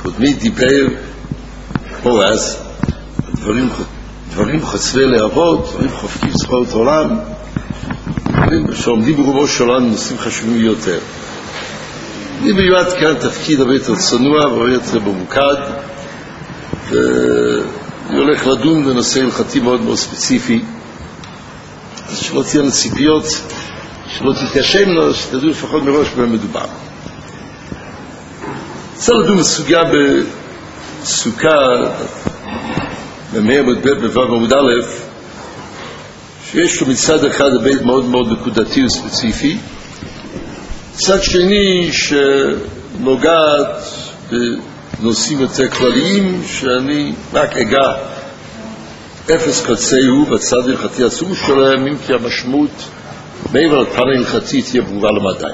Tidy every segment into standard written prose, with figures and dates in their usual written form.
קודמי דיבר כמו אז, דברים חוצבי להבות, דברים חופקים זכויות עולם, דברים שעומדים ברומו של עולם נושאים חשובים יותר. אני מיועד כאן תפקיד הרבה יותר צנוע והרבה יותר ממוקד, ואני הולך לדון בנושא הלכתי מאוד מאוד ספציפי, אז שלא תהיינה ציפיות, שלא תתיישמנו, שתדעו לפחות מראש במה מדובר. צריך לדון בסוגיה בסוכה במאה מ"ב בו' עמוד א', שיש לו מצד אחד היבט מאוד מאוד נקודתי וספציפי, מצד שני שנוגעת בנושאים יותר כלליים שאני רק אגע אפס קצהו בצד הלכתי עצום שלהם, אם כי המשמעות מעבר לפן ההלכתי תהיה ברורה למדי.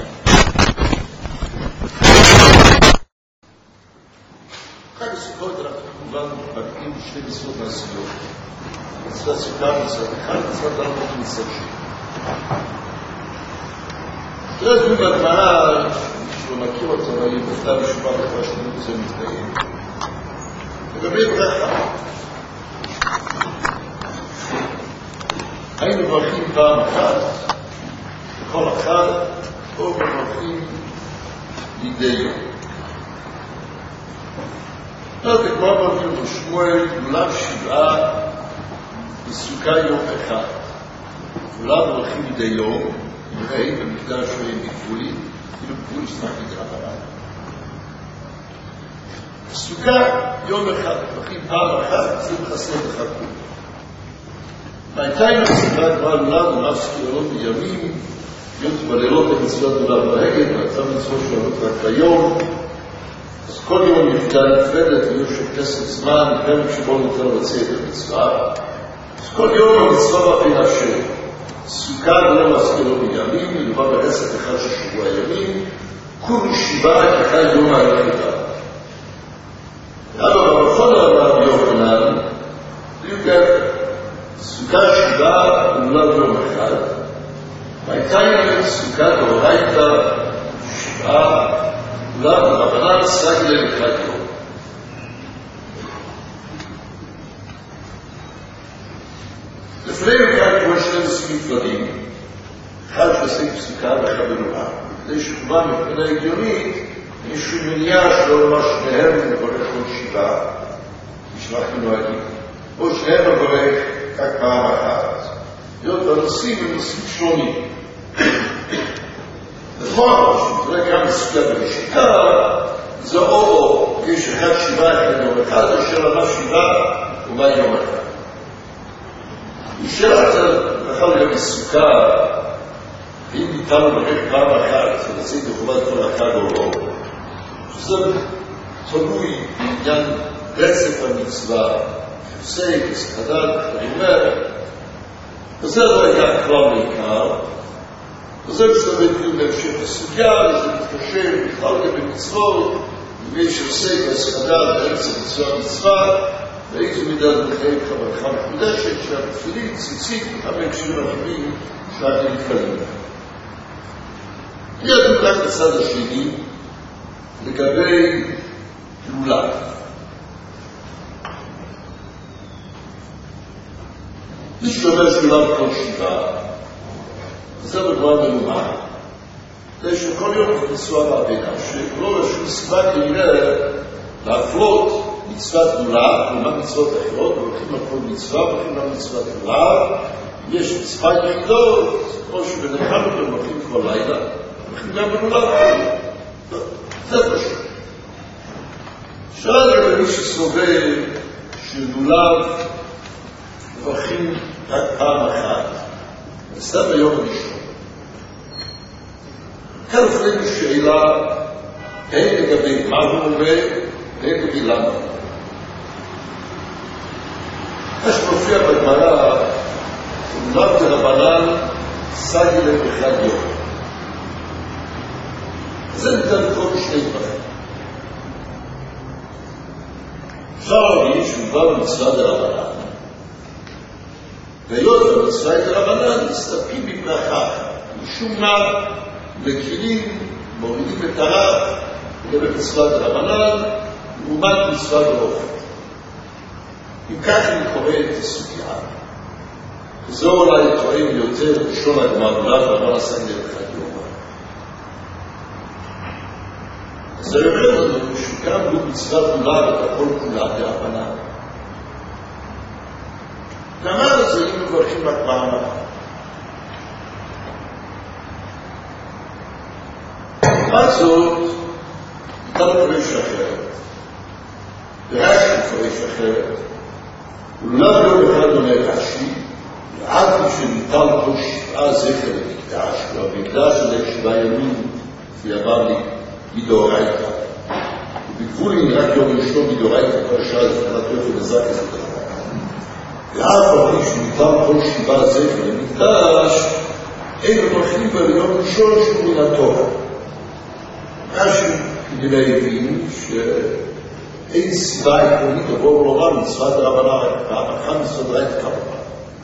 חג הסוכות אנחנו כמובן מקדים שתי מצוות מעשיות, מצוות סוכה מצוות אחד, מצוות הרמות מצוות שני. תראה את בגמרא, שלא מכיר אותו, אבל היא בכתב משובע בכתב שלנו וזה מתקיים. לגבי ברכה, היינו מברכים פעם אחת, בכל אחד, או מברכים לידי יום. זאת כמו מברכים בשמואל, כולם שבעה בסוכה יום אחד. כולם מברכים לידי יום, נראה במקדש שהם בגבולים, כאילו בגבול ישמח לגרם. בסוכה יום אחד, מברכים פעם אחת, זה מחסר בחכות. מהייתיים בסדרה גמרא לולד ונפסקי עלות בימים, להיות בלילות במצוות לולד בהגד, והצו מצוות שלנו רק ביום. אז כל יום נפגע נפרדת, ויש של כסף זמן, פרק שבו ניתן לבצע את המצווה. אז כל יום המצווה בפינה של סוכה ולא מפסקי עלות בימים, מדובר בעסק אחד של שבוע ימים, כול שבעה אחד יום היחידה. אבל בכל העולם יוחנן, סוכה שבעה ולולד יום אחד, והייתה סוכה דאורייתא שבעה ולולד רבנן סגי לאחד יום. לפני כאן כמו שני נושאים נפרדים, אחד שעוסק בסוכה ואחד בנולד. כדי שכמובן מבחינה הגיונית, יש מניעה שלא לומר שניהם מברך כל שבעה, נשמח מנוהגים. או שניהם מברך רק פעם אחת. להיות בנושאים הם נושאים שונים. נכון, שתראה כאן בסוגיה בראשיתה, זה או יש אחד שבעה אחד יום אחד, אשר למה שבעה ומה יום אחד. שאלת בכלל גם בסוכה, ואם ניתן לברך פעם אחת, ולצאת בחובת כל אחד או לא, שזה תלוי בעניין רצף המצווה, חפסי, כסחדת, כתרימר, וזה לא היה כלל בעיקר, וזה בשלבי דיון בהמשך הסוגיה, וזה מתקשר בכלל גם במצוות, ומי שעושה כסחדת, רצף מצווה, ואיזו מידה לחיים חברך מקודשת, שהתפילין, ציצית, וחמק שירים אחרים, שרק נתקלים. ידעו רק בצד השני, לגבי לולד. מי שאומר שלולד כל שבעה, וזה בגמרא מנומר, זה שכל יום מצווה בעבירה, שלא לשום סיבה כנראה להפלות מצוות לולד, כלומר מצוות אחרות, הולכים על כל מצווה, הולכים על מצוות לולד, יש מצווה יחידות, כמו שבנחם אותם הולכים כל לילה, הולכים גם בלולד. זה פשוט. שאלה לגבי מי שסובר שלולד מברכים רק פעם אחת, נסתם ביום הראשון. כאן לפנינו שאלה, הן לגבי מה הוא אומר, והן לגבי למה. מה שמופיע בגמרא, לולד דרבנן סגי לאחד יום. זה ניתן לכל שני דברים. אפשר להגיד שמובא במצווה דרבנן, והיות במצווה דרבנן מסתפקים בברכה, משום מה מקילים, מורידים את הרב, לגבי מצוות דרבנן, לעומת מצווה באופן. אם כך אני קורא את הסוגיה, וזו אולי טוען יותר ראשון הגמרא, ואמר עשה דרך הדיומה. אז זה אומר לנו שגם הוא מצווה כולה וכל כולה בהבנה. ואמר את זה, אם מברכים רק פעם אחת. לעומת זאת, ניתן לפרש אחרת. ורש"י פרש אחרת. ולולב לא בכלל דומה רש"י, ועד שניתן פה 7 זכר למקדש, והמקדש עולה 7 ימים, זה אמר לי מדאורייתא. ובגבול רק יום ראשון מדאורייתא, כל השעה זה קנת יופי מזק איזה דבר. ואף על פי שניתן פה 7 זכר למקדש, אין מברכים בה ליום ראשון שהוא מן התורה. רש"י כנראה הבין שאין סיבה עקרונית לבוא ולומר מצוות דרבנן, והמחן מסודרייתא כמובן.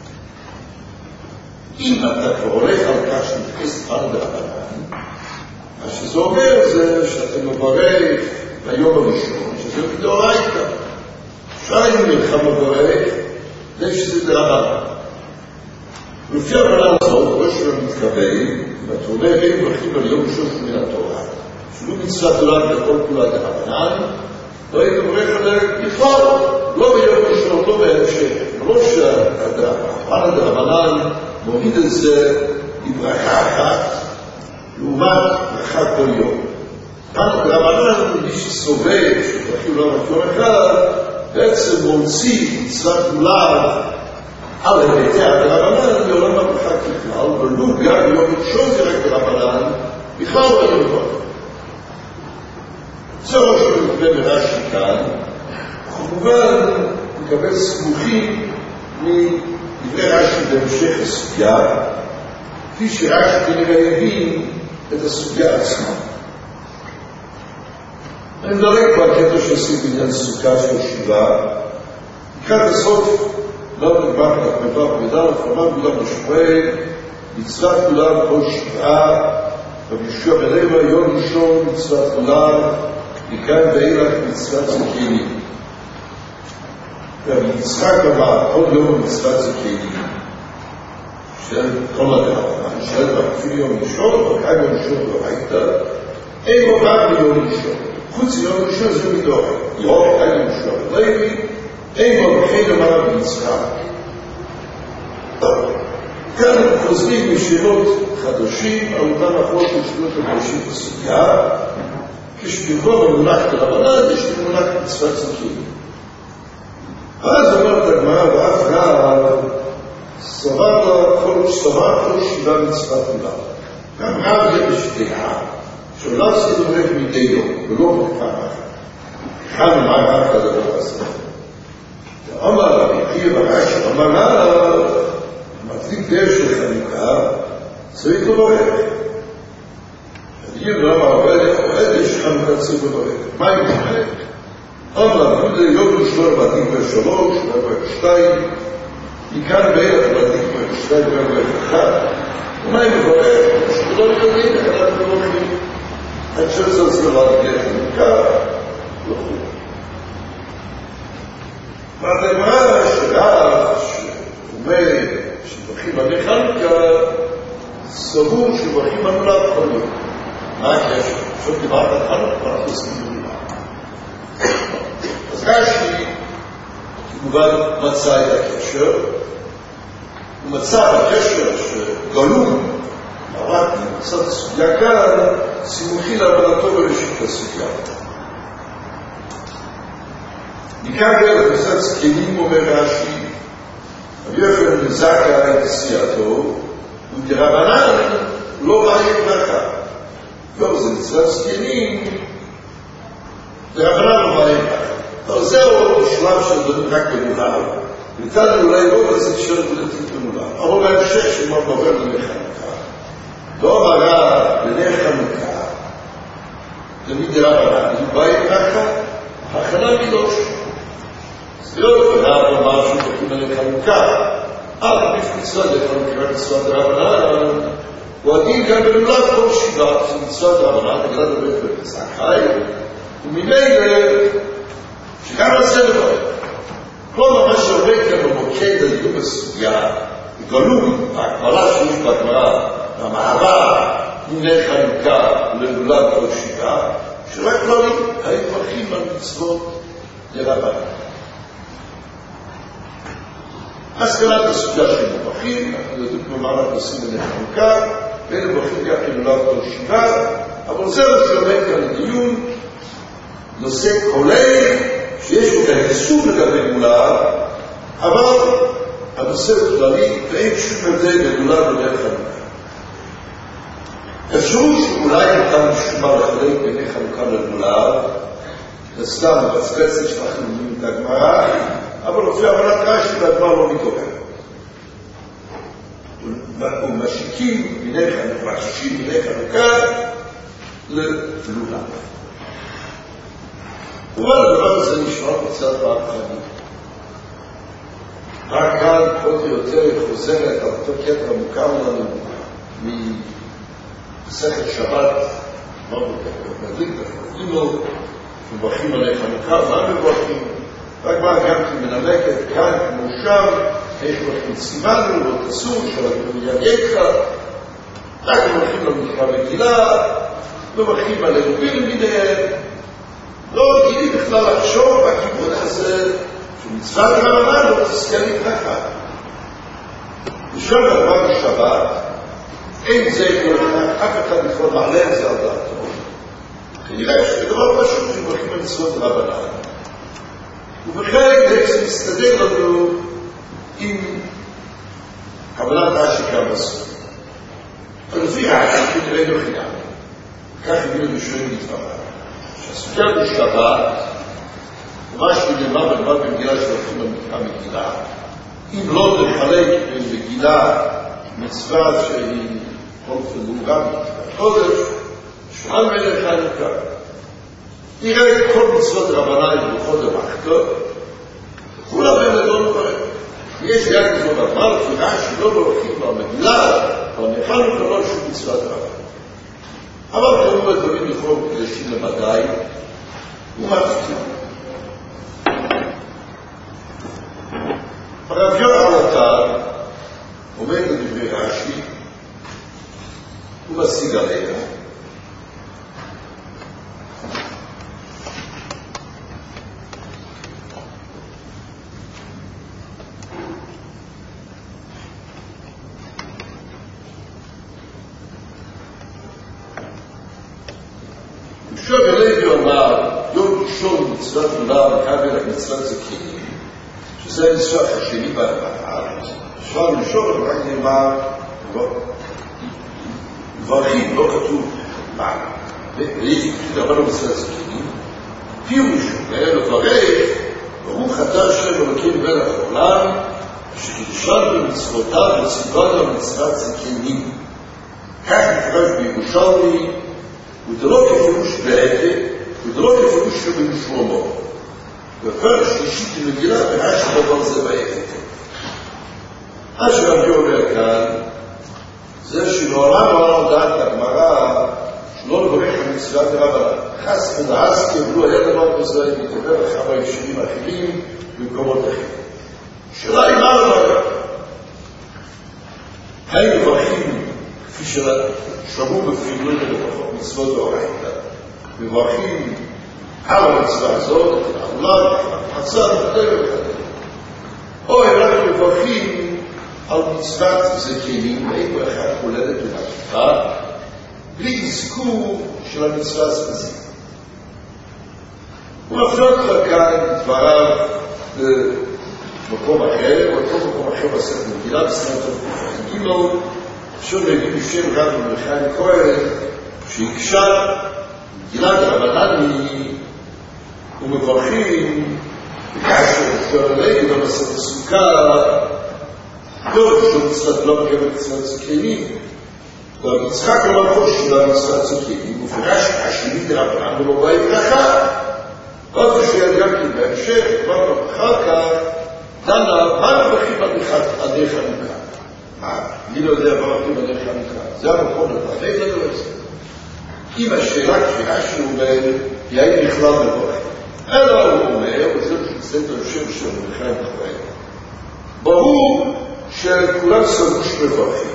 אם אתה כבר הולך על כך שמתייחס פעם דרבנן, מה שזה אומר זה שאתה מברך ביום הראשון, שזה מדאורייתא. שיים מלך מברך, זה שזה דרבנן. ולפי הבנה הזאת, ראש שלו מתכוון, ואתה אומר, אין מברכים על יום ראשון מן התורה, שלא מצוות עולם לכל כולה דרבנן, לא היית מברך עליה בכלל, לא ביום ראשון, לא בהמשך. לא שהפעם דרבנן מוריד את זה בברכה אחת, לעומת ברכה כל יום. פעם דרבנן, מי שסובב, שברכים לא מקום אחד, בעצם מוציא מצוות עולם על היבטי הדרבנן לעולם הברכה ככלל, ולא גם יום ראשון זה רק דרבנן, בכלל לא יום ראשון. זה מה שמתכוון מרש"י כאן, כמובן מקבל סמוכים מדברי רש"י בהמשך הסוגיה, כפי שרש"י כנראה הבין את הסוגיה עצמה. אני מדלג בקטע שעושים בעניין סוכה של 7, לקראת הסוף, לא נגמר במידה לפרמה כולם בשבועי, מצוות כולם כל 7, ובישוע בלב יום ראשון מצוות כולם, מכאן ואילך מצוות זקנים. ויצחק אמר, כל יום מצוות זקנים, של כל הדרבנן, של אפילו יום ראשון, וכאן יום ראשון דאורייתא, אין בו רק ביום ראשון. חוץ מיום ראשון זה מדאורייתא. יום, כאן יום ראשון לוי, אין בו בכי אמר ויצחק. כאן חוזרים משאלות חדשים, על אותם אחרות משאלות חדשים בסוגיה, כשבמקום המונח דרבנן, יש מונח מצוות זקנים. אז אומרת הגמרא, ואף רב סבר כל 7 מצוות עולם. גם רב זה בשתייה, שעולם זה דורק מדי יום, ולא בפעם אחת. כאן אמר רב את הדבר הזה. ואמר רבי חייא ורש"י, אמר רב, מדליק דרך של חנוכה, צריך לברך. אני לא אמר עובד, יש חנוכה צריך לברך. מה היא אומרת? אמר, זה יום ראשון מדליק ב3, ב2, מכאן ואילך מדליק ב2 וב1. ומה היא מברך? שלא יודעים, אנחנו לא מבינים. עד שזה סגרה להגיע חנוכה, לא חושב. והדגמרא שרב, שאומר שמברכים על חנוכה, סבור שמברכים על עולם כל יום. מה הקשר? עכשיו דיברת על חנוכה, אנחנו עושים עולם. אז רש"י כמובן מצא את הקשר, הוא מצא בקשר שגלום, מרק, מצא את הסוגיה כאן, סימוכי להבנתו בראשית הסוגיה. מכאן דרך מצד זקנים אומר רש"י, רבי יוחנן זכאי את עשייתו, ודרבנן לא ראי ברכה. לא, זה מצוות זקנים, דרבנן לא ראי ברכה. אבל זהו שלב של רק במולר. ניתן אולי לא לזה כשאר בלתית במולר. אבל בהמשך שמות עובר לנך חנוכה. לא אמרה לנך חנוכה, תמיד דרבנן, הוא בא עם ברכה, הכנה קדוש. זה לא רב אמר שהוא תקים עליך חנוכה. אבל מצוות לחנוכה מצוות דרבנן, הוא עדין גם במולר כל 7, זה מצוות דרבנן, נגד הדבר בפסח חי, וממילא שגם על זה לברך. כלומר, מה שעובד כאן במוקד הדיוק בסוגיה, גלוי, ההקבלה שיש בגמרא, המעבר, הנה חנוכה לגאולת כל שבעה, שרק לא היו מברכים על מצוות לרבנן. אז קלט הסוגיה של מברכים, אנחנו יודעים כלומר אנחנו עושים הנה חנוכה, ואלה מברכים גם לגאולת כל שבעה, אבל זה לא שעומד כאן לדיון, נושא כולל, שיש בו כאן איסור לגבי גאולה, אבל הנושא הוא כללי, ואין שום הבדל בגאולה ולגאולת חנוכה. אפשרות שאולי ניתן משום מה לחלק בימי חנוכה לגאולה, לסתם מבצבצת שאנחנו לומדים את הגמרא, אבל לפי הבנת רש"י והגמרא לא מתעורר. ומשיקים מיני חנוכה לגאולה. אבל הדבר הזה נשמע קצת בהתחלה. רק כאן פחות או יותר חוזרת על אותו קטע המוכר לנו מסכת שבת, מדליק תפקינו, מברכים עלי חנוכה, מה מברכים? והגמרא גם מנמקת כאן כמו שם, איך מברכים סימנו, לא תסור, שלנו יגייך, רק מברכים למקרא מגילה, מברכים עלי רובים מיניהם, לא גילי בכלל לחשוב בכיוון הזה, שמצוות רבנן לא תזכה להתרחב. ושם דבר בשבת, אין זה כלומר, אף אחד יכול מעלה את זה על דעתו. כנראה שדבר פשוט שמברכים על מצוות רבנן. ובכן, זה מסתדר לנו עם קבלת רש"י כמה סוף. אבל לפי רש"י כנראה בחינם. כך הביאו לשונים לדבריו. שהסוגיה בשבת, מה שנאמר בדבר במגילה שלוקחים במקרא מגילה, אם לא לחלק במגילה מצווה שהיא אופן מוגן בחודש, שואל מלך חנוכה. נראה כל מצוות רבנן בכל דמחתו, כולם הם לדון דברים. יש יד מצוות רבנן, לפי רש"י לא מברכים במגילה, אבל חנוכה לא שום מצוות רבנן. אבל כאמור הדברים יכולים קדשים למדי, ומתחילים. הרב יוחנן עטר עומד לדברי רש"י ומשיג עליהם. ושב אלי ואומר, יום ראשון מצוות גאולה מקבל את מצוות זקנים, שזה הניסוח השני בארץ. שבוע ראשון רק נאמר, דברים, לא כתוב מה. ויש דבר במצוות זקנים, פירוש, ואלה לברך, ברוך אתה השם אלוקים מלך העולם, שקידשנו במצוותיו וציוונו במצוות זקנים. כך נפרש בירושלמי, ודלא כפירוש בעתק, ודלא כפירוש שבמשלמה. בפרש שלישית למגילה, ורש"י דבר זה בעתק. מה שרבי אומר כאן, זה שלעולם לא דעת הגמרא, שלא לברך המצוות רבנן. חס ונעש קבלו, היה דבר כזה, מתעבר לך ביישובים האחרים, במקומות אחרים. שאלה היא מה לברך? האם מברכים, כפי ששמעו בפעילוי לפחות מצוות ואורייתא, מברכים על המצווה הזאת, את העולם, חצה, או הם רק מברכים על מצוות זקנים, ואין אחד הולדת ומקיפה, בלי אזכור של המצווה הספציפית. הוא מפנה אותך כאן דבריו במקום אחר, או אותו מקום אחר בספר מגילה, בספר גימל, שוב מביא בשם רב מלכי כהן, שהקשה מגילת רבנן ומברכים בקשר שואלי במסכת סוכה, לא בשביל מצוות לא מקבל מצוות זקנים, והמצחק לא מרחוש של מצוות זקנים, ופרש השני דרבנן ולא בא ברכה. עוד בשביל גם כי בהמשך, כבר אחר כך, דנה, מה מברכים על דרך חנוכה? אני לא יודע מה מברכים על דרך חנוכה. זה המקום לדעת לנו את זה. אם השאלה כפי שהוא אומר, היא האם בכלל מברך. אלא הוא אומר, וזה בסדר השם של מלחיים חיים. ברור שכולם סבוש מברכים.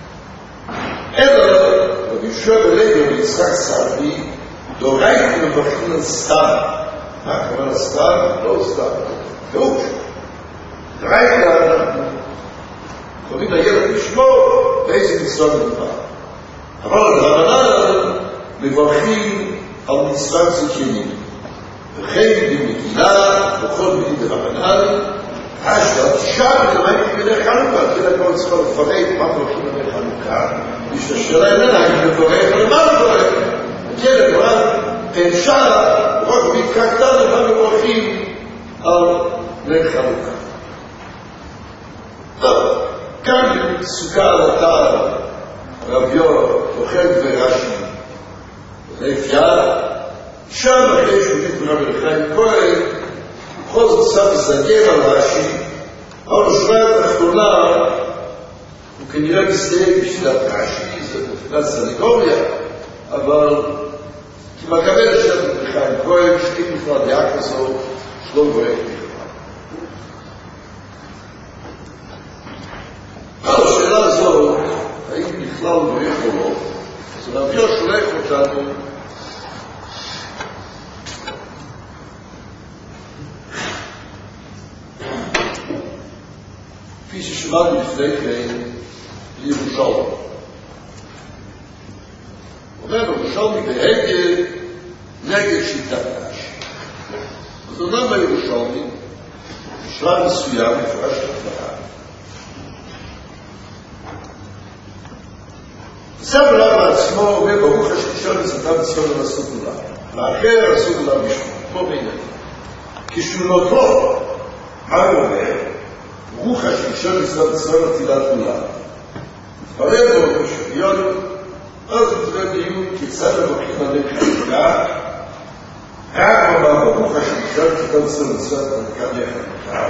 אלא, רבי יהושע בן לוי ויצחק סלבי, דורייתא מברכים על סתם. מה הכוונה סתם? לא סתם. פירוש. דורייתא אנחנו קוראים לילד לשמור באיזה מצווה מדובר. אבל הרבנן מברכים על מצוות זקנים. וכן במגילה, בכל מיני דרבנן, השתת שם למעט מיני חנוכה, כי לכל צריכה לפרט מה מברכים מיני חנוכה, בשביל השאלה איננה, אם מברך או למה מברך. כן, אבל אפשר, רק מתקקתה למה מברכים על מיני חנוכה. טוב, כאן סוכה על אתר, רביו, תוחד ורש"י, ואפשר, שם אחרי שהוא רבי חיים כהן, בכל זאת שם מסתכל על רש"י, אבל בשורה התחתונה, הוא כנראה מסתייג בשביל רש"י, זה בתפילת סנגוריה, אבל כמקבל של רבי חיים כהן, שתיק לפני דעה כזאת, שלא גורק בכלל. על השאלה הזאת, האם בכלל גורק או לא, אז רבי שולח אותנו, כפי ששמענו לפני כן, לירושלמי. אומר ירושלמי בהגה נגד שיטת רש"י. אז אומנם בירושלמי, בשלב מסוים מפרש לדבריו. סבא רבא עצמו אומר, ברוך השם שואל מצווה מצווה לעשות עולם. לאחר לעשות עולם משמעות, כמו בעיניי. כשנותו, מה הוא אומר? ברוך השם שואל מצווה נטילת עולם. התברר לו בשוויון, אז זה דיון כיצד מבקרים עליהם חנוכה, רק אמר ברוך השם שואל מצווה נטילת חנוכה.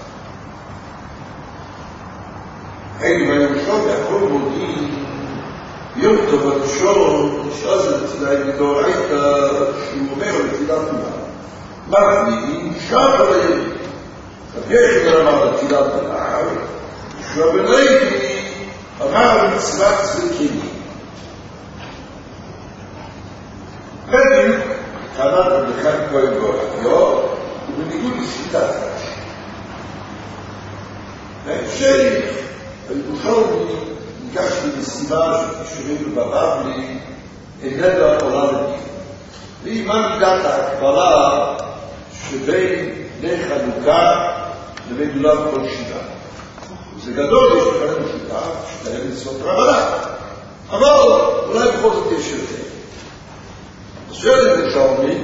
היינו בירושלמי הכל מודיעים יום טוב הראשון, שאז נטילת מדאורייתא, שהוא אומר על נטילת עולם. מפנימים שם בלילים. רבי יחד אמר נטילת עולם, יהושע בן לוי אמר מצוות זקנים. בדיוק טענת רבי חיים כהן ברדיו, ובניגוד לשיטת רש"י. בהמשך, הירושלמי ניגש למשימה שתשאירים בבבלי, איננה עולה לדין. והיא מה מידת ההקבלה שבין בני חנוכה לבין עולם כל שיטה. זה גדול, יש לכם שיטה, שתהיה מצוות רבנן. אבל אולי בכל זאת יש יותר. אז שואל את ירושלמי,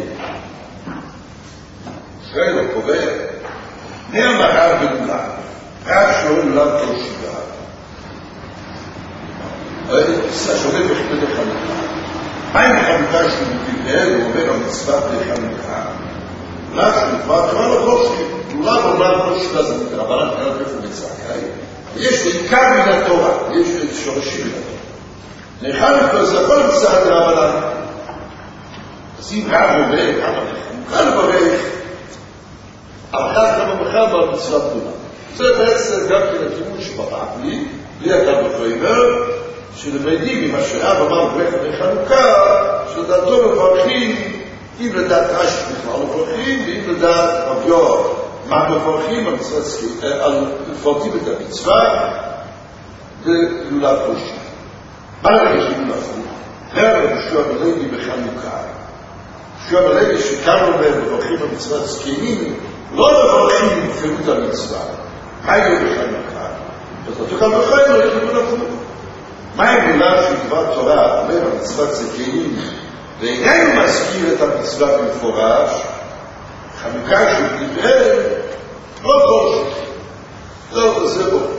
שואל לו קובע, מי המרב בגולם? רב שואל עולם כל שיטה. שואל בני חנוכה. מה עם חנוכה שהוא מתגלל, הוא אומר המצוות בני חנוכה? אולי שנקבע תורה לבושי, אולי עולם כל שיטה זה רבנן קראת איפה מצעקאי, ויש בעיקר מן התורה, יש שורשים מן התורה. לחנוכה זה הכל מצעד רבנן. אז אם רב אומר, חנוכה לברך, אבל כך כמה בכלל במצוות גדולה. זה בעצם גם כן הכיוון שבבבלי, בלי הקו בחייבר, שלמדים ממה שרב אמר ברך בחנוכה, שלדעתו מברכים, אם לדעת רש"י בכלל מברכים, ואם לדעת רביו מה מברכים על מפרטים את המצווה בגלולת כל שיטה. מה לרגע שימו לפות? רב יהושע בן לוי בחנוכה. יהושע בן לוי שכאן אומר מברכים על מצוות זקנים, לא מברכים בפירוט המצווה. מה יהיה בחנוכה? וזאת כאן בחיים לא יכולים לפות. מה אם עולם של דבר תורה אומר על מצוות זקנים ואיננו מזכיר את המצווה במפורש, חנוכה שהוא דיבר, לא כל שכן. זה בו.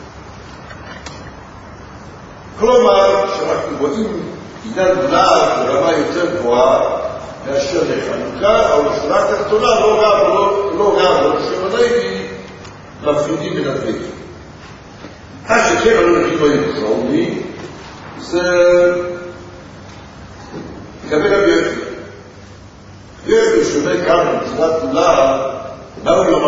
כלומר, שאנחנו רואים עניין מולד ברמה יותר גבוהה מאשר לחנוכה, אבל בשורה התחתונה לא רב, יהושע בן לוי, מפרידים בין הדברים. מה שכן לא נגיד בירושלמי, זה לגבי רבי יחד. יחד שומע כאן במצוות גדולה, מה הוא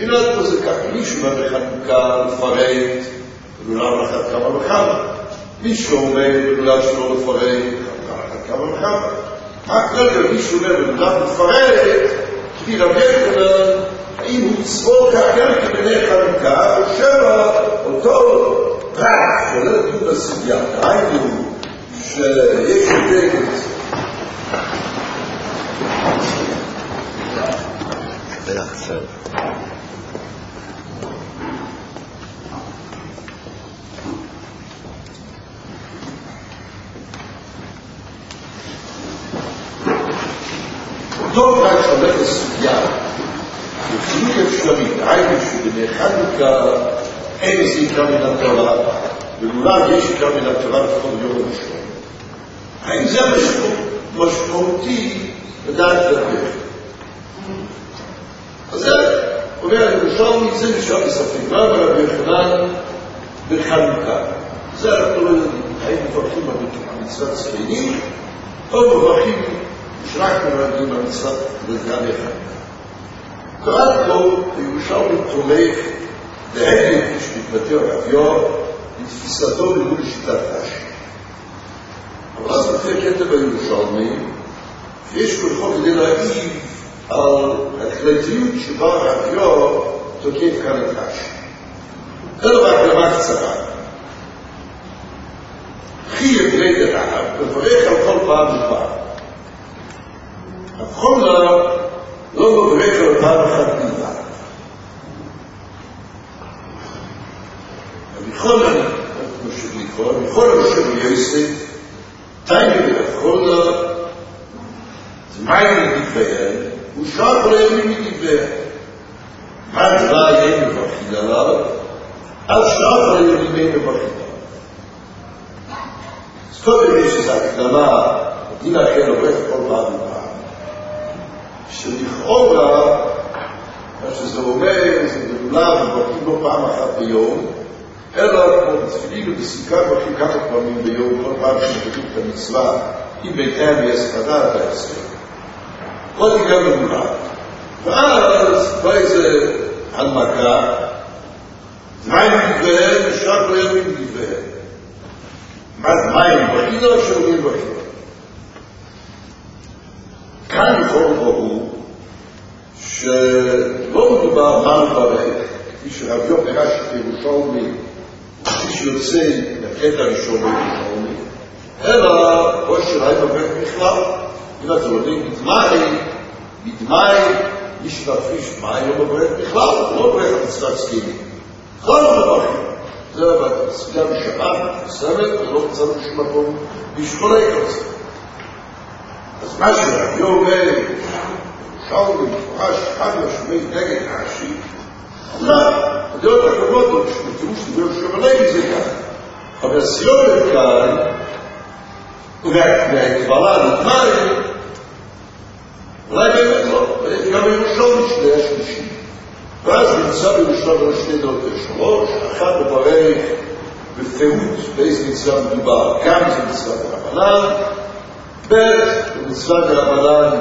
מבחינת פה זה ככה, מישהו בחנוכה לפרט, ולולב אחת כמה וכמה. מישהו אומר בלולב שלא לפרט, אחת כמה וכמה. רק רגע, מישהו אומר בלולב לפרט, כי רבי יוחנן, האם הוא צפור כאגר כבני חנוכה, או שבע אותו פרט, כולל דו בסוגיה, היינו, שיש הבדל בזה. זה לחסר. טוב רק שהולך לסוגיה, וחילוק אפשרי, היינו שבני חנוכה אין איזה יקרא מן התורה, ולולב יש יקרא מן התורה לפחות יום הראשון. האם זה משמעותי לדעת לדבר? אז זה אומר, למשל, זה נשאר בספק, מה רבי יוחנן בחנוכה? זה אנחנו לא יודעים, האם מברכים על מצוות זקנים, או מברכים שרק מברכים על מצוות ברכת חנוכה. קראת לו, ירושלמי תומך להגד כשמתבטא רביו, לתפיסתו למול שיטת רש"י. אבל אז לפי הקטע בירושלמי, שיש כל חוק כדי להעיב על ההחלטיות שבה רביו תוקף כאן את רש"י. אלא בהקדמה קצרה. חייב ליד הרב, מברך על כל פעם ופעם. החומר לא מברך על פעם אחת בלבד. המחומר, כמו שלקרוא, המחומר של יוסף, תיימי והחומר, זה מים מדבריהם, הוא שאר כל הימים מדבריהם. מה דבר יהיה מברכין עליו? אז שאר כל הימים יהיה מברכין עליו. אז קודם יש איזו הקדמה, דין אחר עובד כל פעם ופעם. שלכאורה, מה שזה אומר, זה בלולב, מברכין לא פעם אחת ביום, אלא כמו בתפילין ובסיכה מברכין כמה פעמים ביום, כל פעם שמברכין את המצווה, אם ביתם ויספדה את העשר. עוד גם בלולב. ואז בא איזה הנמקה, מים מדבריהם ושרק לא ימים מדבריהם. מים מברכין או שאומרים מברכין? כאן יכול ברור שלא מדובר מה מברך, כפי שרביו פירש את ירושלמי, כפי שיוצא לקטע הראשון בירושלמי, אלא או שראי מברך בכלל, אם אתם יודעים, מדמאי, מי שמפריש מים לא מברך בכלל, לא מברך על מצוות זקנים. בכלל לא מברכים. זה בסוגיה בשבת, בסמת, ולא מצאנו שום מקום בשכולי כזה. אז מה שרביו אומר, שאול במפורש אחד משמעי נגד רש"י, אמנם, הדעות הקרבות עוד שבתראו שדיבר שומלי מזה ככה. אבל הסיומת כאן, והקבלה נתמרי, אולי באמת לא, גם ירושלמי שני השלישי. ואז נמצא בירושלמי שני דעות שלוש, אחת מברך בפירוט באיזה מצווה מדובר, גם זה מצוות רבנן, במצוות רבנן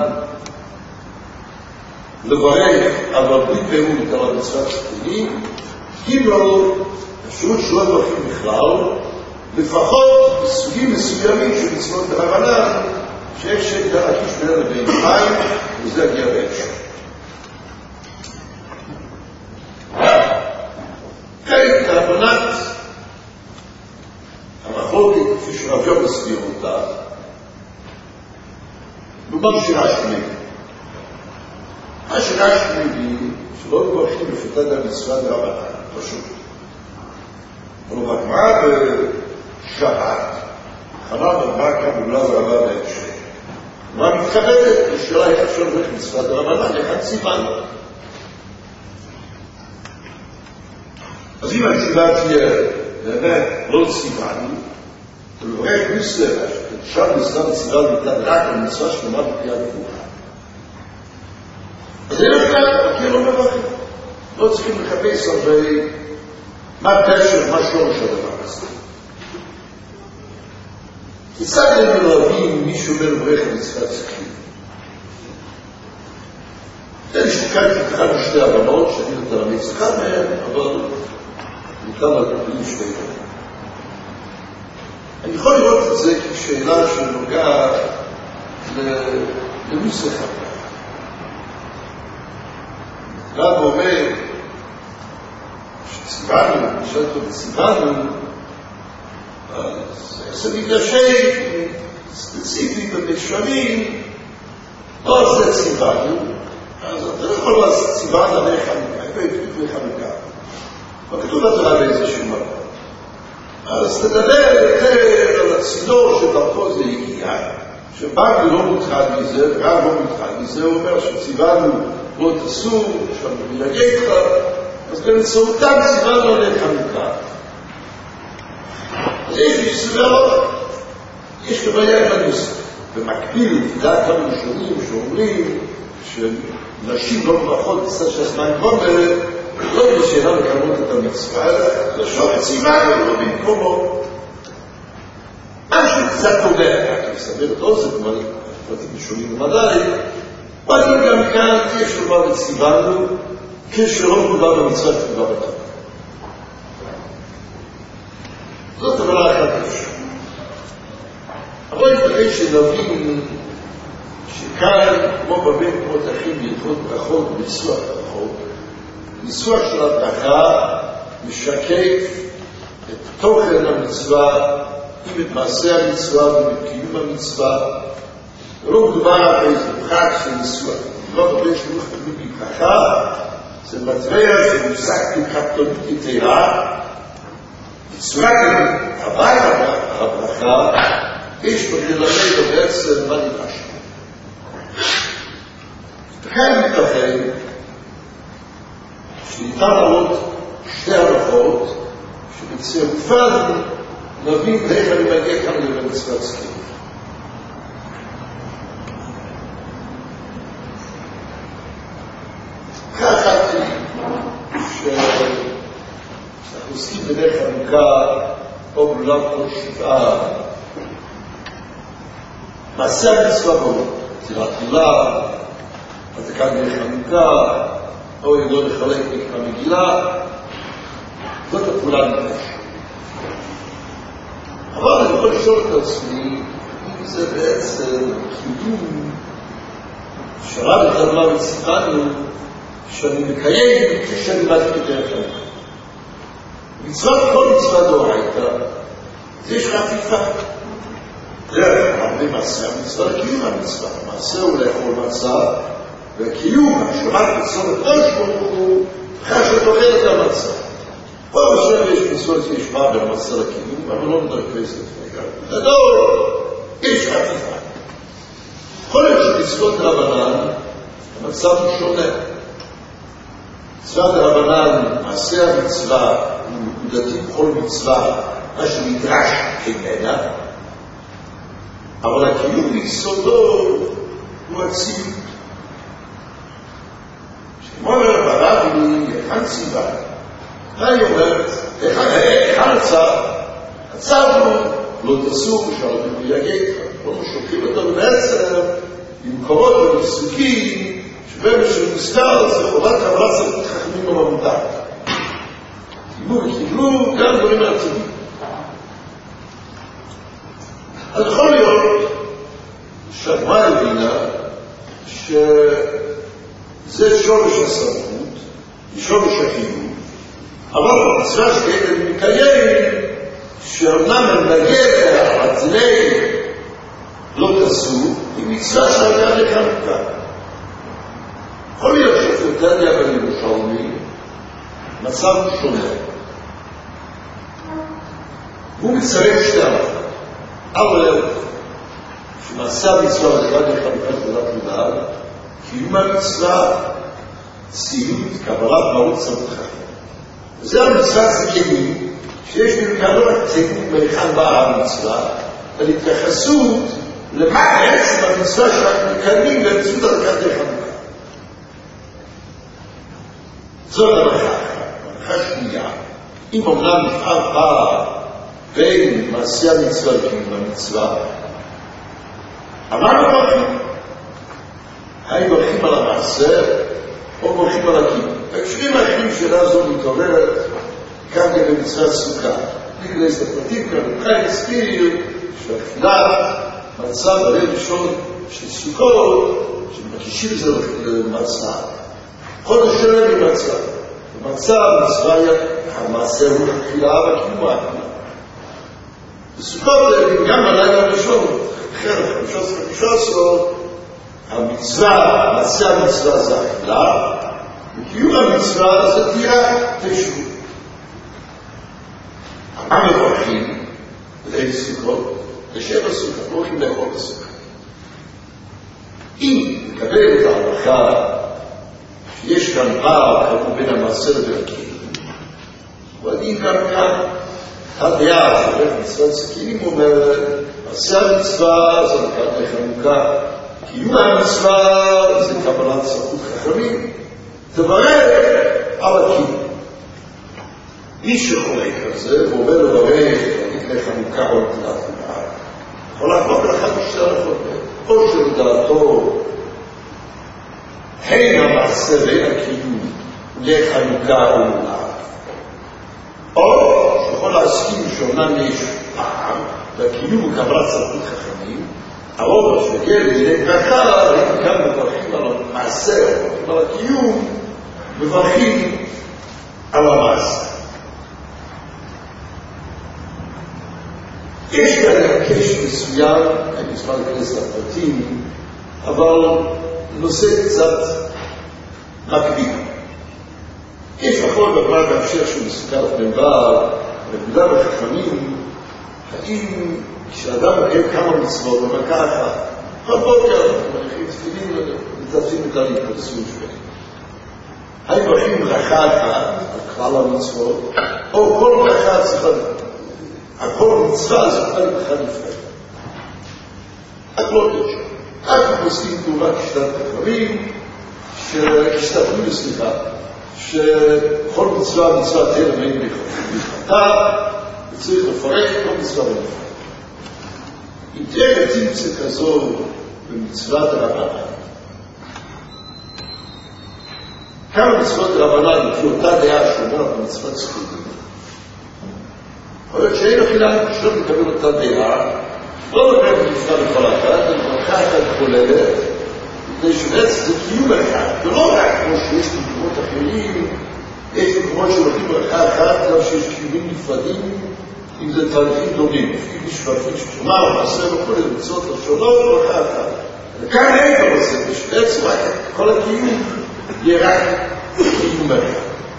לברך, אבל בלי פירוט על המצוות זקנים, קיבלו אפשרות שלא מברכים בכלל, לפחות בסוגים מסוימים של מצוות רבנן, שיש שגדל הקיש בין לבין מים, וזה הגיע בהמשך. כן, רבנת המחלוקת, כפי שרביו מסביר אותה, במה שרש"י מביא. מה שרש"י מביא, שלא מברכים לפתת המצוות רבנן, פשוט. אבל בגמרא בשבת, חנה בגמרא כאן בגלל רבה בהמשך. מה מתכבדת? השאלה איך אפשר לברך מצוות רבנן, איך הציוון. אז אם התשובה תהיה, באמת, לא ציוונו, ולברך מצווה, שם נשאר ציווה ניתן רק על מצווה שלמה בקריאה גבוהה. אז אין לכם, כי לא מברכים. לא צריכים לחפש הרבה מה פשר, מה שורש הדבר הזה. כיצד הם להבין מי שאומר לברך מצוות זקנים? אין שתי הזכרתי התחלנו שתי הבנות, שאני יותר אמיץ אחד מהן, אבל ניתן להגיד שתי הבנות. אני יכול לראות את זה כשאלה שנוגעת לנושא חכה. רב אומר שציוונו, זה מתגשם ספציפי במשלים, לא זה ציוונו, אז אתה לא יכול לעשות ציוונו עלי חנוכה, איפה יתקפו חנוכה? אבל כתוב לתורה באיזשהו מקום. אז תדבר יותר על הצינור שדרכו זה הגיע, שבנק לא מוטרד מזה, וגם לא מוטרד מזה, הוא אומר שציוונו לא תסור, שאני מלגע איתך, אז באמצעותם ציוונו עלי חנוכה. אז יש לי סברות, יש כבעיה עם הנושא. במקביל, תדע כמה ראשונים שאומרים שנשים לא מברכות בצד שהזמן גומר, לא בשאלה לקמות את המצווה, אלא לשאול ציוונו לא במקומו. משהו קצת אומר, אני מסבר את אוזן, כמו פרטים ראשונים למדי, אבל גם כאן יש לומר את ציוונו, כשלא מדובר במצווה כתובה בתורה. זאת הבנה אחת ראשונה. אבל יתכן שנבין שכאן, כמו בבין כמו תחים בהלכות ברכות ובניסוח ברכות, ניסוח של הברכה משקף את תוכן המצווה, עם את מעשה המצווה ועם את קיום המצווה. ולא מדובר על איזה פרט של ניסוח. לא מדובר שלוח תלוי בברכה, זה מטבע שמושג בקפטונית יתרה, בצורה הבאה הברכה, יש בגלמי בעצם מה נדרש. כאן מתכן שניתן לראות שתי הברכות שבצירופן נבין איך אני מגיע כאן למצוות זכות. כך חשבתי שאנחנו עוסקים בדרך חנוכה או בעולם כל שבעה מעשה המצווה בו, תירת מילה, הדקת דרך חנוכה, או ידוע לחלק מקרא מגילה, זאת הפעולה נדרש. אבל אני יכול לשאול את עצמי, אם זה בעצם קידום שרב את הדבר וציוונו, שאני מקיים כשאני באתי בדרך חנוכה. מצוות כל מצווה דאורייתא, זה יש חפיפה. הרבה מעשה המצווה לקיום המצווה. המעשה הוא לאכול מצה, והקיום, השלמת מצוות ראש הוא אחרי שתאכל את המצה. פה בשביל יש מצוות שישמע בין המצה לקיום, אבל לא מדרכי ספק. גדול, יש חפיפה. יכול להיות שמצוות רבנן, המצב הוא שונה. מצוות רבנן, מעשה המצווה, הוא נקודתי בכל מצווה, מה שנדרש כמנה, אבל הקיום ביסודו הוא הצילות. שכמו אומר ברב לי, היכן ציווה? היא אומרת, היכן הצו? הצו הוא לא תסור, שהרבים יגד, לא משוקעים אותו בעצם, במקומות ובפסוקים, שבהם שמוזכר זה חובת קבלת סמכות חכמים בממותת. קיבלו גם דברים מעצבים. אז יכול להיות שהגמרא הבינה שזה שורש הסמכות, שורש הקיום, אבל במצווה שכאלה מקיים שאומנם הם נגד העתיני לא תעשו, היא מצווה שהגעה לחנוכה. יכול להיות שפרטניה בירושלמי מצב שונה. הוא מצרף שתי הלכות. אבל שמעשה המצווה לגבי חלוקת גדולת לדעת, קיום המצווה, צילות, קבלת מהות סמכות חכמים. וזה המצווה זקנים, שיש במקרנו התקנות מהיכן באה המצווה, על התייחסות למה בעצם המצווה שאנחנו מקיימים באמצעות הדקת חנוכה. זאת הברכה. הברכה שנייה, אם אומנם נפעל פעם בין מעשה המצווה לקיום המצווה, אבל לא ברכים. האם ברכים על המעשה, או מולכים על הכיוון. הקשרים האחרים שאלה זו מתעוררת כאן גם במצוות סוכה. בלי להיכנס לפרטים כאן, חיים הסביר שהתפילת מצה בליל ראשון של סוכות, שמקישים את זה למצה. חודש שלם במצה. במצה מצווה המעשה הוא התפילה והקיום האחרונה. בסוכות גם בלילה הראשון, אחרת 15 המצווה, מעשה המצווה זה אכילה, וקיום המצווה זה תהיה תשבות. מה מברכים ליל סוכות? לשבע סוכות, לא הולכים לאכול בסוכה. אם נקבל את ההלכה שיש כאן פער כמו בין המעשה לבין הקיום, ואני גם כאן הדעה שהולך מצוות סכינים אומרת, מעשה המצווה זה לקראת לחנוכה, קיום המצווה זה קבלת סמכות חכמים, תברך על הקיום. מי שחולק על זה ואומר לברך לפני חנוכה או נטילת חנוכה, יכול לחלוק לאחד משתי הלכות, או שלדעתו הן המעשה בין הקיום לחנוכה או נטילת, או שיכול להסכים שאומנם יש פעם והקיום הוא קבלת סמכות חכמים, אבל כשמגיע לידי ברכה, הם גם מברכים על המעשה, מברכים על הקיום, מברכים על המעשה. יש כאן הקש מסוים, אני אשמח להיכנס לפרטים, אבל נושא קצת מקביל. יש נכון בגמרא בהמשך שהוא מסוכר במדבר, במידה בחכמים, האם כשאדם מקיים כמה מצוות במכה אחת, בבוקר מניחים תפילין ומתעצים את ההתפרסות שלהם. האם מברכים ברכה אחת על כלל המצוות, או כל ברכה צריכה הכל מצווה צריכה לברכה נפרדת. רק לא יש. רק פוסקים תאורה כשתת חכמים, שכל מצווה תהיה למין בכתה, וצריך לפרק כל מצווה בנפרד. אם תהיה רצימצה כזו במצוות הרבנן, כמה מצוות הרבנן לפי אותה דעה שאומרת במצוות סכינים, יכול להיות שאין אכילה שלא מקבל אותה דעה, לא מקבל מצווה בכל אחת, אלא ברכה אחת כוללת, מפני שבעצם זה קיום אחד, ולא רק כמו שיש במקומות אחרים, יש מקומות שהולכים ברכה אחת, גם שיש קיומים נפרדים, אם זה תהליכים דומים, לפי משפטים ששומע ומעשה וכל המצוות השונות, ברכה אחת. וכאן אין בנושא, שבעצם רק כל הקיום יהיה רק קיום אחד.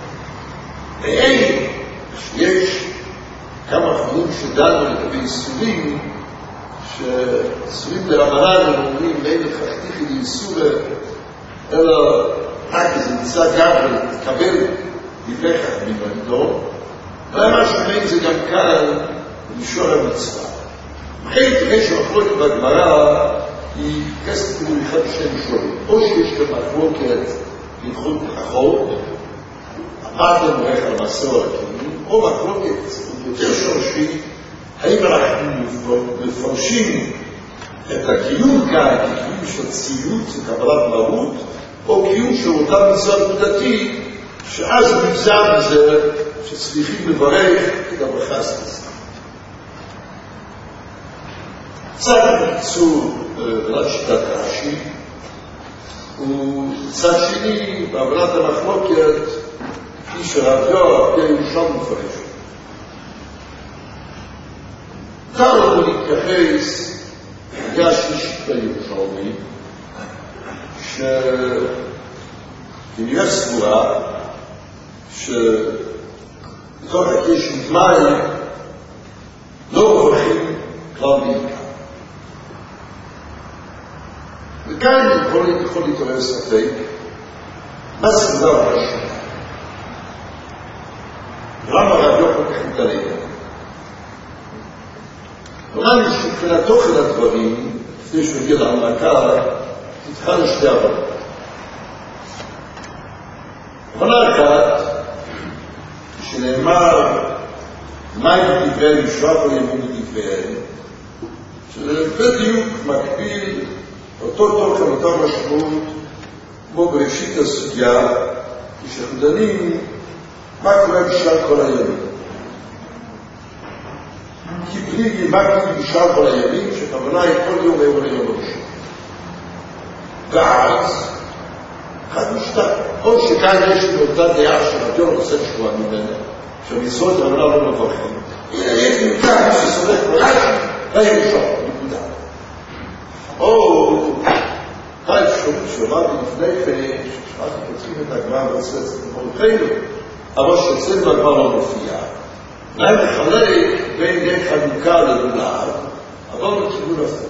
ואין שיש כמה חברים שדנו לגבי איסורים, שאיסורים ברבנן הם אומרים, אין לכחתיכי לאיסור, אלא רק איזה מצווה גם ולהתקבל דברי חכמים בנידון, ומה שאומרים זה גם כאן במישור המצווה. לכן תראה שהמחלוקת בגמרא היא כסת כאילו אחד משני מישורים. או שיש כאן מחלוקת הלכות ברכות, הפרטן מברך על המעשה או על הקיום, או מחלוקת יותר שורשית, האם אנחנו מפרשים את הקיום כאן כקיום של ציות וקבלת מהות, או קיום של אותה מצווה נקודתית, שאז נגזר מזה שצריכים לברך את הברכה הספציפית. צד בקיצור בלת שיטת רש"י, וצד שני בהבנת המחלוקת כפי שרב יואב ירושלמי מפרש. כאן אנחנו נתייחס לדעה השלישית בירושלמי, שכנראה סבורה שבתוך הקש מים לא מברכים כלל בעיקר. וכאן יכול להתעורר ספק מה סברה הראשונה. למה רב יוחנן כל כך מתעלם? אמר לי שמבחינת תוכן הדברים, לפני שמגיע להעמקה, תתחל לשתי הבנות. הבנה אחת, שנאמר, מה אם דברי משרף או ימין דברי, שזה בדיוק מקביל אותו תוכן, אותו משמעות, כמו בראשית הסוגיה, כשאנחנו דנים מה קורה בשאר כל הימים. כי בלי לימדתי בשאר כל הימים, שכוונה היא כל יום היום ליום ראשון. ואז, אחד משתק, או שכאן יש לי אותה דעה שהדיון עושה שבועה ממנה, שהמצוות העולם לא מברכים. הנה, יש לי כאן שסורך ברש"י, ליום ראשון, נקודה. או, האפשרות שאמרתי לפני כן, שאנחנו פותחים את הגמרא ועושה את זה במורחנו, אבל שאצלנו הגמרא לא מופיע. להם לחלק בין דין חנוכה ללולב, אבל בכיוון הזה.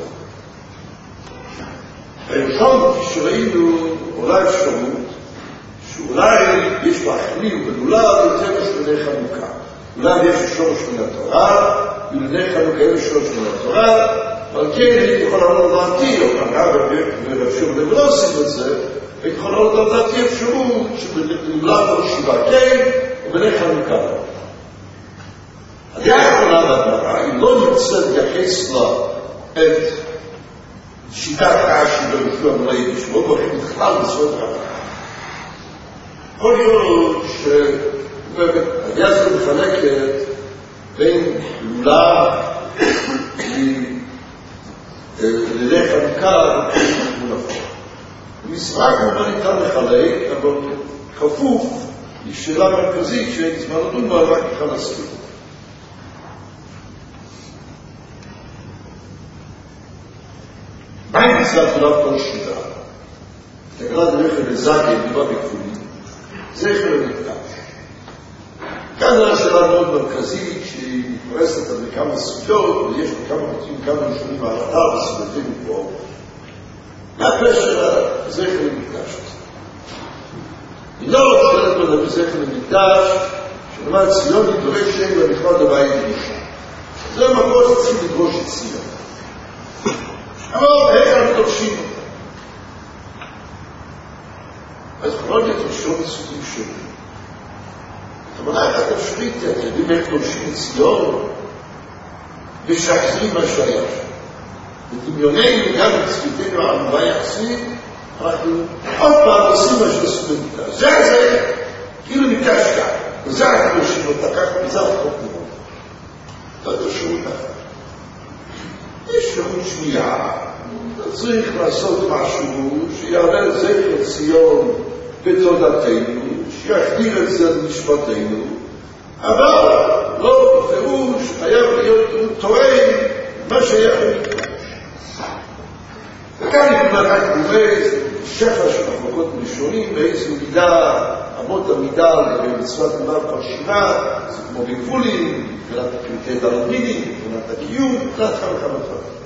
ויושם כשראינו אולי אפשרות, שאולי יש בהחליל בלולב יותר משמיני חנוכה. אולי יש שורש מן התורה, ולדי חנוכה יש שורש מן התורה, אבל כן, אני יכול לעלות לדעתי, או כנראה ואפשר לא עושים את זה, אני יכול לעלות לדעתי אפשרות שבלולב או שבעה כן, ובדי חנוכה לא. הדעה האחרונה בגמרא, היא לא נמצאת לייחס לה את שיטת רש"י בראשו המלאי בשמו, והולכים בכלל בסוד רבה. יכול להיות שהדעה הזאת מחלקת בין לולב לידי חנוכה לכיוון הפוך. במשרה כמובן ניתן לחלק, אבל כפוף היא שאלה מרכזית שאין זמן לדון בה, רק נוכל להסביר. מה עם מצוות לולב כל שבעה? תקנת רכב לזקן, דיבה בכפולים, זכר למקדש. כאן זו השאלה מאוד מרכזית שהיא מתפרסת על כמה סוגיות, ויש בכמה בתים כמה ראשונים מהלכה וסוגתים פה. מה הפשר הזכר למקדש הזה? היא לא שואלת לו זכר למקדש, שלמד ציון ידורש שם ונכבד הבית ירושה. זה המקור שצריכים לדרוש את ציון. אבל איך אנחנו דורשים אותה? אז יכולות לדרשו מסוגים שונים. הכוונה אחת אפשרית, אתם יודעים איך דורשים את ציון? ושחזרים מה שהיה שם. בדמיוננו, גם בצפיתנו העמובה יחסית, אנחנו עוד פעם עושים מה שעשו במקדש. זה הזכר, כאילו מקדש כאן. וזה אנחנו דורשים אותה, ככה וזה אנחנו נראות. לא דורשו אותה. יש שירות שנייה, צריך לעשות משהו שיעלה זכר ציון בתודתנו, שיחדיר את זה למשפטנו, אבל לא בפירוש חייב להיות תואם מה שייך למקדש. וכאן נתמר רק רומז, שפע של מחלוקות ראשונים, באיזו מידה, אמות המידה למצוות לולב כל שבעה, זה כמו בגבולים, מבחינת פרקי דלת מינים, מבחינת הקיום, מבחינת כמה דברים.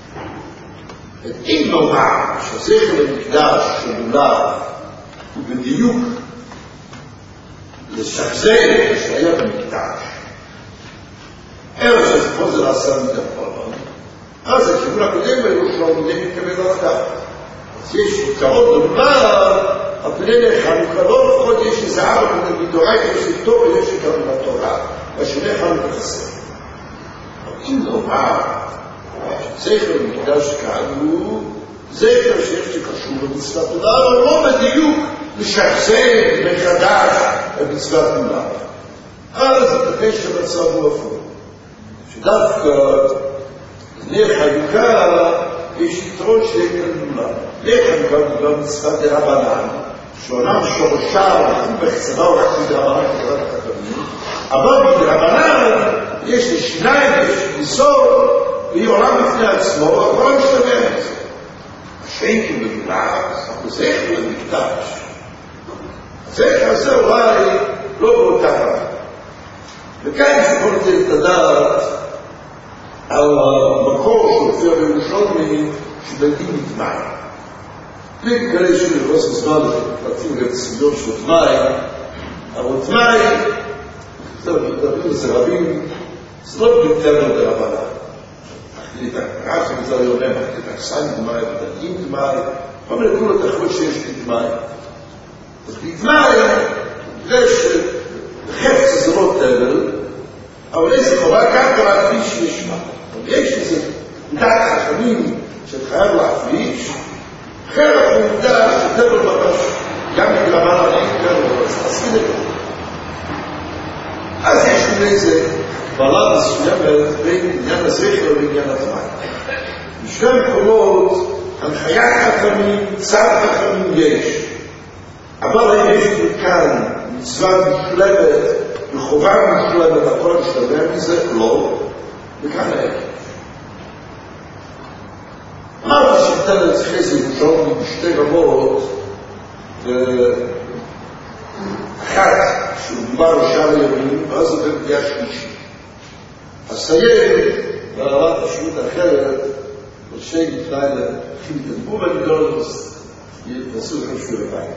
אם נאמר שהזכר למקדש של לולב הוא בדיוק לשחזר שהיה במקדש, אלא שפה זה נעשה מדי פעם, אז הכיוון הקודם בירושלים מדי מתכוון על כך. אז יש יתרון ללולב, על פני חנוכה לא לפחות יש איזה אבא מדורייתא יש לכתוב ויש לכתוב בתורה, והשני חנוכה חסר. אבל אם נאמר זכר למקדש כאן הוא זכר שיש שקשור במצוות לולב, אבל לא בדיוק לשחזר מחדש במצוות לולב. אז ייתכן שהמצב הוא הפוך. שדווקא נר חנוכה יש יתרון שיש ללולב. נר חנוכה הוא גם מצוות דרבנן, שאומנם שורשה בחצבה או רק מדרבנן כדרת החכמים, אבל בדרבנן יש לשיניים, יש ליסוד, והיא עולם בפני עצמו, אבל לא משתמע מזה. השם כבלולב, הוא זכר למקדש. הזכר הזה אולי לא באותה רבה. וכאן יכול לתת את הדעת על המקור שהופיע בירושלמי שבלתי מתמעי. בלי כאלה שלראות זמן לפרטים רציניות של תמעי, אבל תמעי, מדברים על זה רבים, זה לא בלתנו דרבנן. את הקרח וזה לא יודע, את הקסן דמאי, את הדגים דמאי, כל מיני כולות אחרות שיש לדמאי. אז לדמאי, יש חפץ זה לא תבל, אבל איזה חובה גם כבר להפריש נשמע. יש איזה דעת חכמים שחייב להפריש, חלק מודע שטבל ממש, גם בגרמן הרעים, אז אז יש לי איזה קבלה מסוימת בין עניין הזכר ועניין הזמן. בשני מקומות, הנחיית חכמים, צד חכמים יש. אבל אם יש כאן מצווה משולמת, וחובה משולמת, הכל משתלם מזה, לא, וכאן אין. אמרתי שניתן לצחי איזה ראשון בשתי רמות, אחת שמדובר בשאר הימים, ואז זה בפגיעה שלישית. אסיים ברמת השירות אחרת, ראשי לפני להכין את הדבור, ואני לא יתנסו לכם שיעורי בית.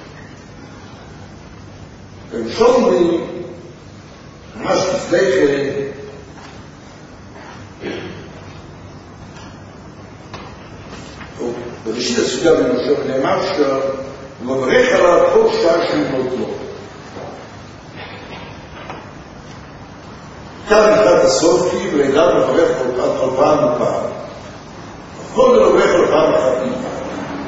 וראשון לי, ממש לפני כן, בראשית הסוגיה בראשון נאמר שם, מברך עליו כל שעה של מותו. כאן לקראת הסוף כי ולעידן מברך על פעם ופעם. כל מברך על פעם אחת מפעם.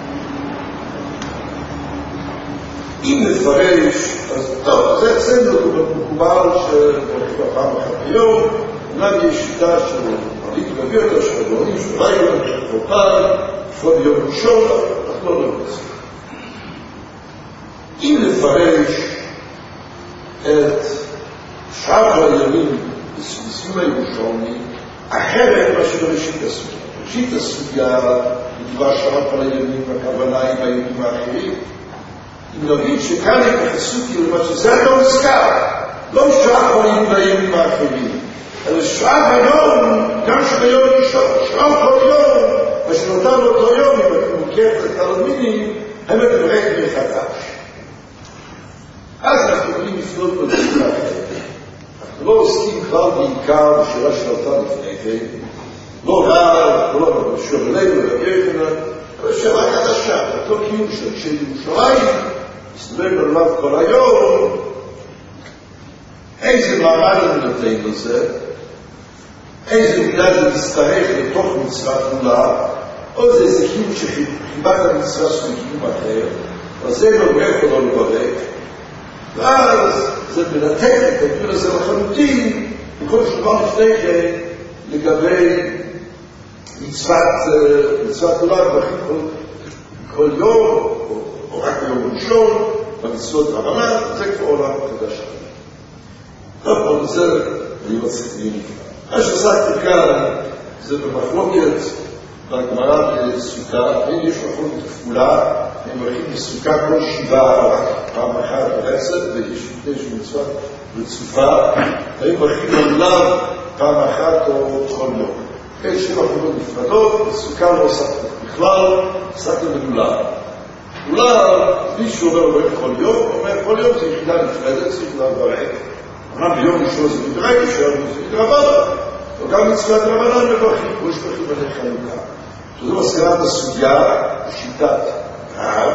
אם נפרש, אז טוב, זה אצלנו מקובל שמברך על פעם אחת ביום, אומנם יש שיטה של מרליק בגרדה, של הגאונים, של לילה, של פעם, לפעול ביום ראשון, אנחנו לא נעשה. אם נפרש את שאר הימים בסיום הירושלמי, אחרת מה שבראשית הסוגיה. בראשית הסוגיה מדובר שאר הימים והכוונה עם הימים האחרים. אם נבין שכאן התייחסות היא למה שזה לא נזכר, לא שאר הימים האחרים, אלא שאר היום, גם שביום ראשון, שאר כל יום, מה שנותר לאותו יום, אם אתם מוכרת את התלמידים, הם מברך מחדש. אז אנחנו יכולים לפנות בדברים אחרת. אנחנו לא עוסקים כבר בעיקר בשאלה שעלתה לפני כן, לא רב, לא בשביל לב ולגרקנה, אבל שאלה חדשה, אותו קיום של ירושלים, מסתובב בלבד כל היום, איזה מעמד אני נותן לזה, איזה מידה זה מסתרך לתוך מצווה כולה, או זה איזה קיום שחיבת המצווה של קיום אחר, אז זה מברך או לא לברך, ואז זה מנתק את הדיון הזה לחלוטין, בכל שבוע לפני כן, לגבי מצוות כולה בברכות כל יום, או רק ביום ראשון, במצוות רבנן, זה כבר עולם חדש. טוב, אבל זה אני מצליח להגיד. מה שעסקתי כאן, זה במחלוקת בגמרא בסוכה, יש מחלוקת כפולה, הם הולכים בסוכה כל שבעה, רק פעם אחת ברצף, ויש מצוות רצופה, והם הולכים עליו פעם אחת או כל יום. יש שתי מחלוקות נפרדות, בסוכה לא עסקתי בכלל, עסקתי בגלולה. גלולה, מישהו אומר כל יום, אומר כל יום זה יחידה נפרדת, זה יחידה ברך. אמנם ביום ראשון זה מדרג, ביום זה מדרבנן, וגם מצוות רבנן מברכים, כמו שברכים עלי חנוכה. שזו מסקנת הסוגיה, בשיטת רב.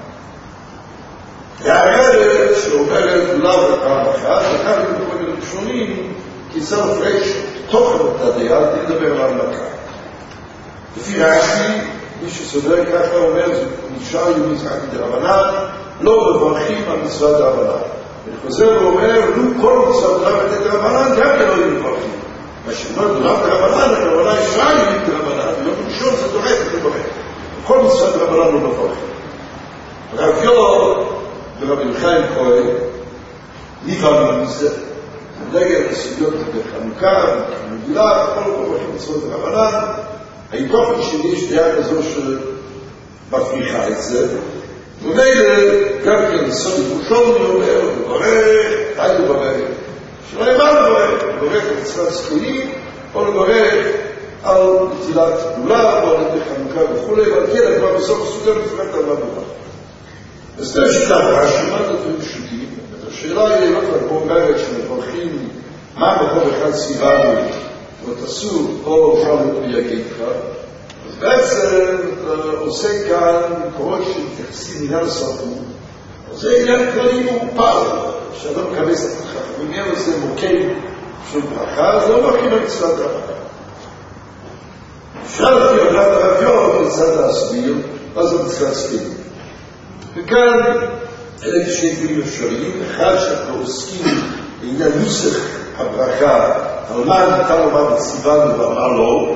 והארץ שאומרת גלולה בפעם אחת, וכאן במקומות ראשונים, כי זה מפרש תוכן אותה דייה, תדבר על המלכה. לפי רש"י, מי שסובר ככה אומר, זה נשאר יומית רק מדרבנן, לא מברכים על מצוות דרבנן. אני חוזר ואומר, כל מצוות דרבנן גם כן לא יהיו מברכים. מה שאומר דרבנן, הכוונה ישרה יומית דרבנן, ביום ראשון זה דורק וברך. כל מצוות דרבנן לא מברכים. רב יור ורבי חיים כהן נבהלו מזה. נגד הסוגיות בחנוכה, במגילה, כל מברכים מצוות דרבנן. ההתוכן שלי יש דעה כזו שמפריחה את זה, ומילא גם כן לסוד ירושלמי אומר, לברך, די לברך, שלא יבא לברך על מצוות זקנים, או לברך על נטילת גדולה, או על ידי חנוכה וכו', אבל כן, כבר בסוף הסוגיה מפרט על מה ברך. אז זה שיטה רש"י, מה זה דברים פשוטים? השאלה היא, לא כבר פה אומרת שמברכים מה מקום אחד סביבנו, ותעשו או אפשר להגיד לך, אז בעצם עושה כאן מקורות שמתייחסים עניין הסרטות. אז זה עניין כללי מורפל, שאדם מקבס את החכם. בעניין הזה מוקד של ברכה, אז לא מרכים על מצוות רבנן. אפשר לפי עבודת הרב יום לצד להסביר מה זה מצוות ספינים? וכאן אלה שני דברים אפשריים, אחד שאנחנו עוסקים בעניין נוסח הברכה, על מה ניתן לומר בסיוון ומה לא,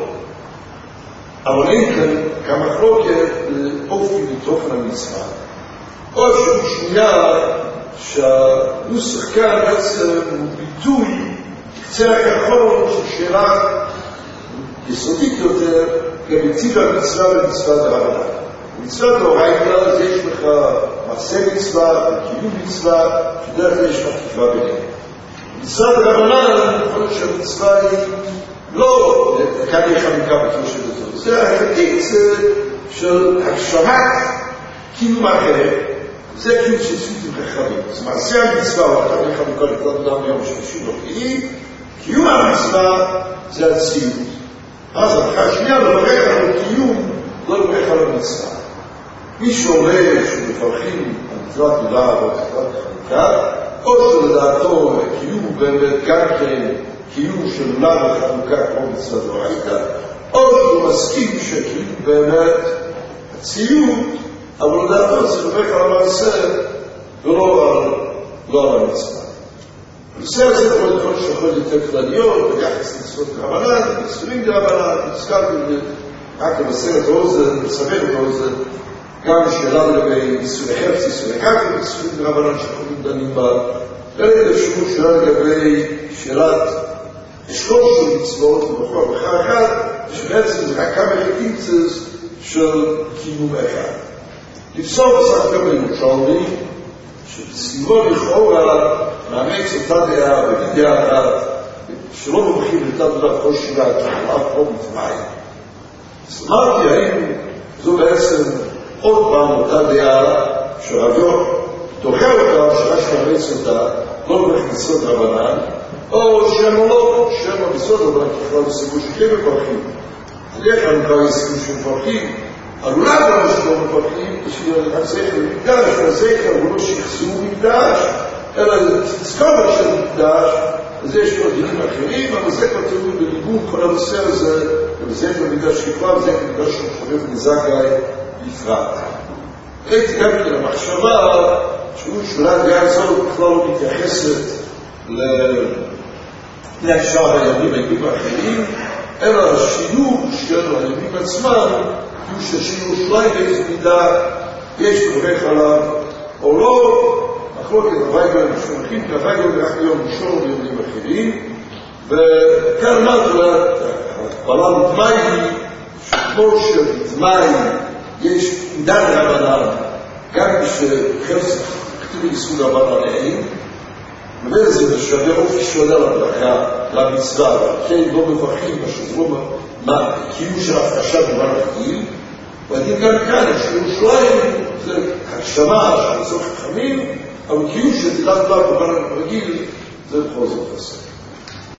אבל אין כאן כמחלוקת לאופי ותוכן המצווה. או אפשרות שנייה שהנוסח כאן בעצם הוא ביטוי קצה הקרחון של שאלה יסודית יותר בטיב המצווה ומצוות הרבנן. מצוות דאורייתא זה יש לך מעשה מצווה וקיום מצווה, שדרך זה יש לך תקווה ביניהם. מצוות הרבנן, יכול להיות שהמצווה היא לא, כאן יש חלוקה בקיום של זאת, זה החלטית של הגשמת קיום אחר, זה קיום של ספיטים רחבים. זה מעשה המצווה, ואתה הולך חלוקה לכלל אדם ביום שלישי לא קיום המצווה זה הציאות. אז ההלכה השנייה לברך על הקיום, לא לברך על המצווה. מי שאומר שמפרחים על מצוות גדולה או מצוות חנוכה, או שלדעתו קיום הוא באמת גם כן קיום של עולם החנוכה כמו מצוות דאורייתא, או שהוא מסכים שקיום באמת הציוד, אבל לדעתו צריך לברך על המעשה ולא על המצווה. הנושא הזה יכול להיות יותר כלליות, ביחס למצוות רבנן, מצווים דרבנן, הזכרתי רק למסר את האוזן, לסבר את האוזן, גם שאלה לגבי ניסויי חפץ, ניסויי קרקע, מצווים דרבנן שאנחנו דנים בה, ואפשרות שאלה לגבי שאלת אשכול של מצוות ובכל בחר אחד, שבעצם זה רק כמה חטיצס של קיום אחד. לפסול בסך הכל בירושלמי, שבסביבו לכאורה מאמץ אותה דעה ובדעה אחת, שלא מומחים לתת דבר כל שירה, כמובן פה מתמיים. אז אמרתי, האם זו בעצם עוד פעם אותה דעה שרביו דוחה אותה, שרש מאמץ אותה, לא במכנסות רבנן, או שהם לא, שהם המסות רבנן ככלל בסיבוב שכם מפרחים. אז איך לנו כבר יסיבוב שמפרחים? עלולה גם לשלום מפרחים, בשביל הזכר מקדש, והזכר הוא לא שחזור מקדש, אלא תזכורת של מקדש, אז יש לו דינים אחרים, אבל זה כבר תראו בליבוד כל הנושא הזה, ובזכר מקדש שכבר, וזכר מקדש של חבר נזקאי בפרט. ראיתי גם כן המחשבה, שהוא שאולי הדעה הזאת בכלל לא מתייחסת להשאר הימים האחרים, אלא השילוב של הימים עצמם, הוא ששילוב שלהם באיזו מידה יש לברך עליו או לא, מחלוקת הוויגל משמחים, כי הוויגל רק ביום ראשון בימים אחרים, וכאן אמרתי לה, ההקבלה מדמי היא שכמו שבדמי יש עידן רבנן, גם כשחפץ כתיב יסוד רבנן אין, וזה משווה אופי שונה לברכה, למצווה, כן, לא מברכים, מה, קיום של הפרשה דבר רגיל, ואני גם כאן, שירושלים זה הגשמה של צורך חכמים, אבל קיום של תדעת דבר רגיל זה בכל זאת עשה.